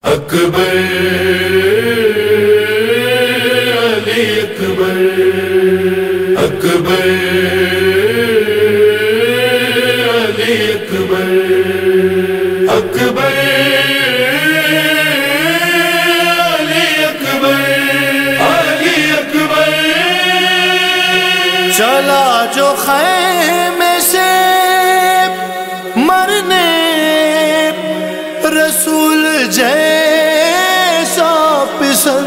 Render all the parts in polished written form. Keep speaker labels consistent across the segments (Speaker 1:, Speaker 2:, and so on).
Speaker 1: اکبر علی اکبر اکبر علی اکبر اکبر علی اکبر علی اکبر
Speaker 2: چلا جو خیمے سے مرنے رسول جیسا پسر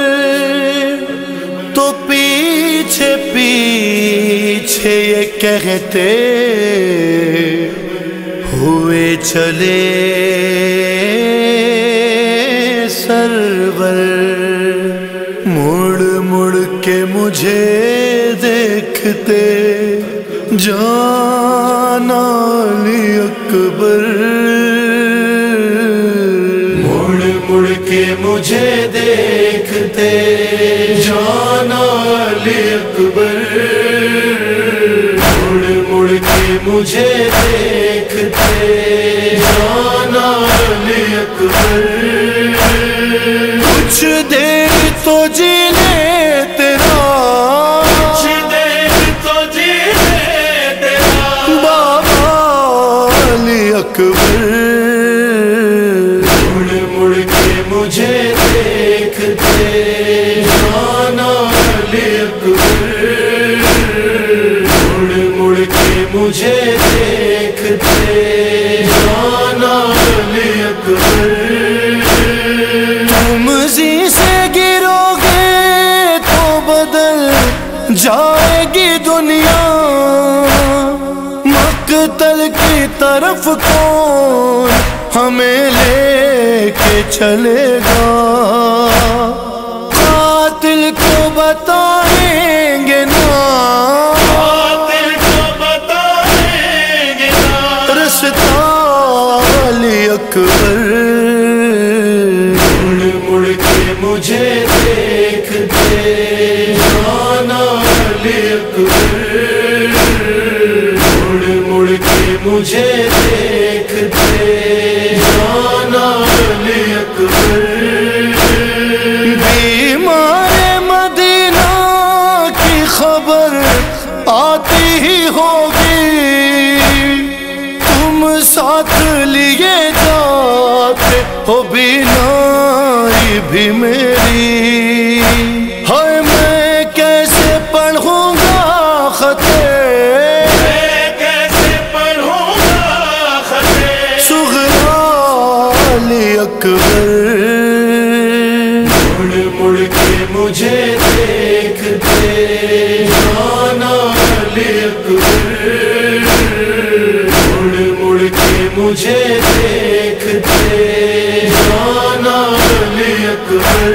Speaker 2: تو پیچھے پیچھے یہ کہتے ہوئے چلے سرور، مڑ مڑ کے مجھے دیکھتے جان علی اکبر،
Speaker 1: مڑ مڑ کے مجھے دیکھتے جان علی اکبر، مڑ مڑ کے مجھے دیکھتے جان علی اکبر،
Speaker 2: کچھ دیر تو جی لیتے نا،
Speaker 1: کچھ دیر تو جی لیتے نا
Speaker 2: بابا علی اکبر،
Speaker 1: مڑ مڑ کے مجھے دیکھتے جان علی اکبر، مڑ مڑ کے مجھے دیکھتے جان علی اکبر،
Speaker 2: تم زی سے گرو گے تو بدل جائے گی دنیا، مقتل کی طرف کون ہمیں لے کے چلے گا، قاتل کو بتائیں گے نا،
Speaker 1: قاتل کو بتائیں گے نا
Speaker 2: رستہ علی اکبر،
Speaker 1: مڑ مڑ کے مجھے دیکھتے جان علی اکبر، مڑ مڑ کے مجھے دیکھتے جان علی اکبر،
Speaker 2: بیمار مدینہ کی خبر آتی ہی ہوگی، تم ساتھ لیے جاتے ہو بینائی بھی میری، ہائے میں کیسے پڑھوں گا خطے،
Speaker 1: میں کیسے پڑھوں گا خطے
Speaker 2: صغریٰ علی اکبر،
Speaker 1: مڑ مڑ کے مجھے دیکھتے جان علی اکبر، مڑ مڑ کے مجھے دیکھتے جان علی اکبر،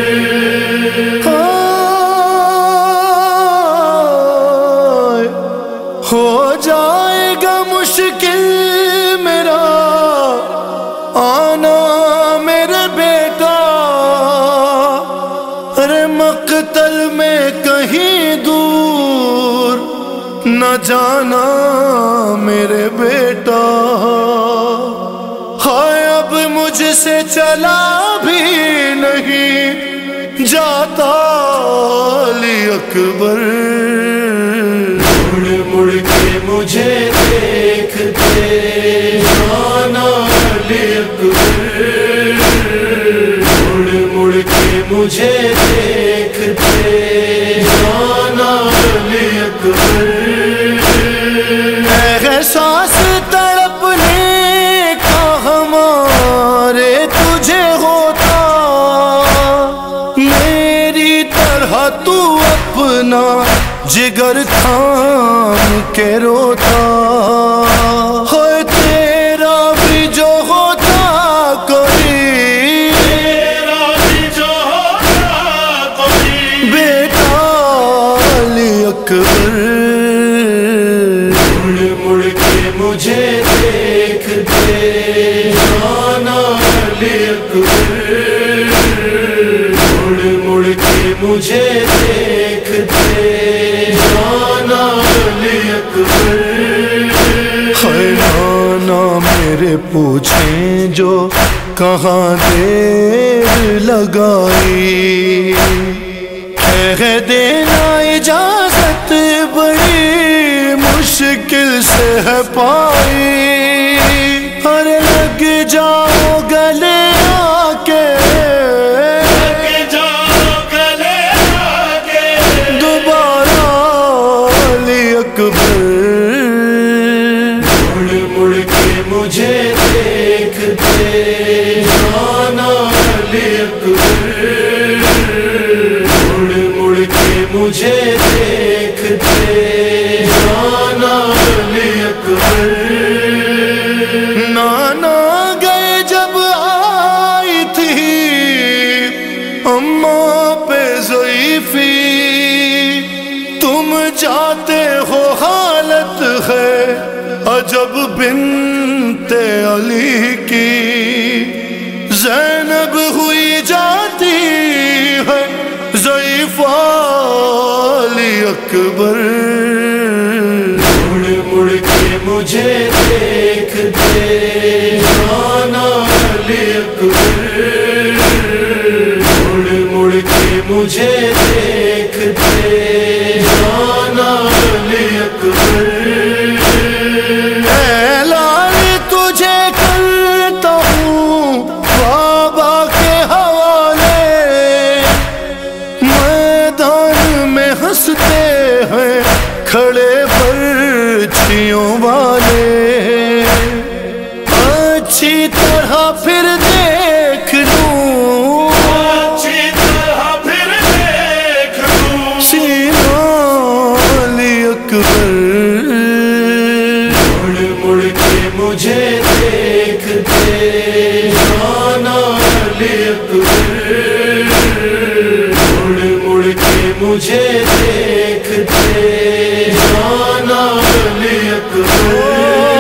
Speaker 2: ہو جائے گا مشکل میرا آنا میرے بیٹا، ارے مقتل میں کہیں دور نہ جانا میرے بیٹا، ہائے اب مجھ سے چلا بھی نہیں جاتا علی اکبر،
Speaker 1: مڑ مڑ کے مجھے دیکھتے جان علی اکبر، مڑ مڑ کے مجھے دیکھتے جان علی اکبر،
Speaker 2: احساس تڑپنے کا ہمارے تجھے ہوتا، میری طرح تو اپنا جگر تھام کے روتا، ہوئے تیرا بھی جو ہوتا کوئی،
Speaker 1: تیرا بھی جو ہوتا کوئی
Speaker 2: بیٹا علی اکبر،
Speaker 1: مڑ مڑ کے مجھے دیکھتے جان علی اکبر، مڑ مڑ کے مجھے دیکھتے جان علی اکبر،
Speaker 2: خیرانہ میرے پوچھیں جو کہاں دیر لگائی، کہہ دینا اجازت بڑی مشکل سے ہے پائی، ارے لگ جاؤ گلے آ کے،
Speaker 1: لگ جاؤ گلے آ کے،
Speaker 2: دوبارہ علی اکبر،
Speaker 1: مڑ مڑ کے مجھے دیکھتے جانا علی اکبر، مڑ مڑ کے مجھے دیکھتے جانا علی اکبر۔
Speaker 2: نانا گئے جب آئی تھی اماں پہ ضعیفی، تم جاتے ہو حالت ہے عجب بنت علی کی، زینب ہوئی جاتی ہے ضعیفہ علی اکبر،
Speaker 1: مڑ مڑ کے مجھے دیکھتے جانا علی اکبر، مڑ مڑ کے مجھے دیکھتے جانا علی اکبر۔
Speaker 2: اے لال تجھے کرتا ہوں بابا کے حوالے، میدان میں ہنستے ہیں کھڑے برچھیوں والے، اچھی طرح پھر دیکھ لوں،
Speaker 1: اچھی طرح پھر دیکھ لوں،
Speaker 2: سینہ علی اکبر،
Speaker 1: مڑ مڑ کے مجھے دیکھتے جانا علی اکبر، مڑ مڑ کے مجھے دیکھتے جانا علی اکبر۔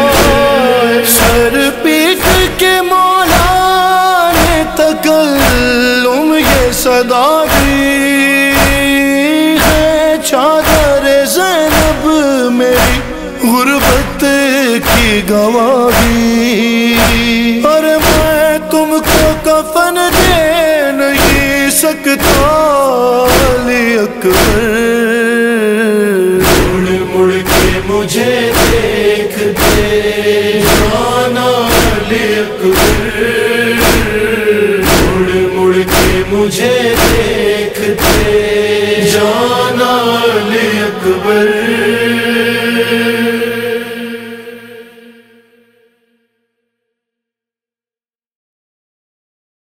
Speaker 2: سر پیٹ کے مولا نے تکلم یہ صدا دی ہے، چادر زینب میری غربت کی گواہی، اور میں تم کو کفن دے نہیں سکتا علی اکبر،
Speaker 1: مڑ مڑ کے مجھے دیکھتے جانا علی اکبر، مڑ مڑ کے مجھے دیکھتے جانا علی اکبر۔